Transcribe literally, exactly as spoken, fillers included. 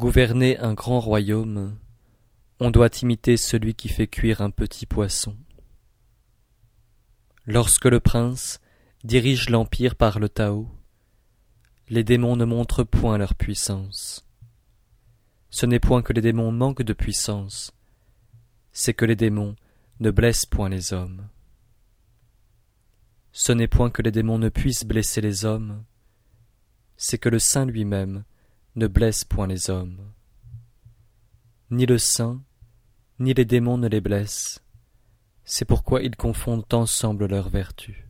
gouverner un grand royaume, on doit imiter celui qui fait cuire un petit poisson. Lorsque le prince dirige l'empire par le Tao, les démons ne montrent point leur puissance. Ce n'est point que les démons manquent de puissance, c'est que les démons ne blessent point les hommes. Ce n'est point que les démons ne puissent blesser les hommes, c'est que le saint lui-même ne blesse point les hommes. Ni le saint, ni les démons ne les blessent, c'est pourquoi ils confondent ensemble leurs vertus.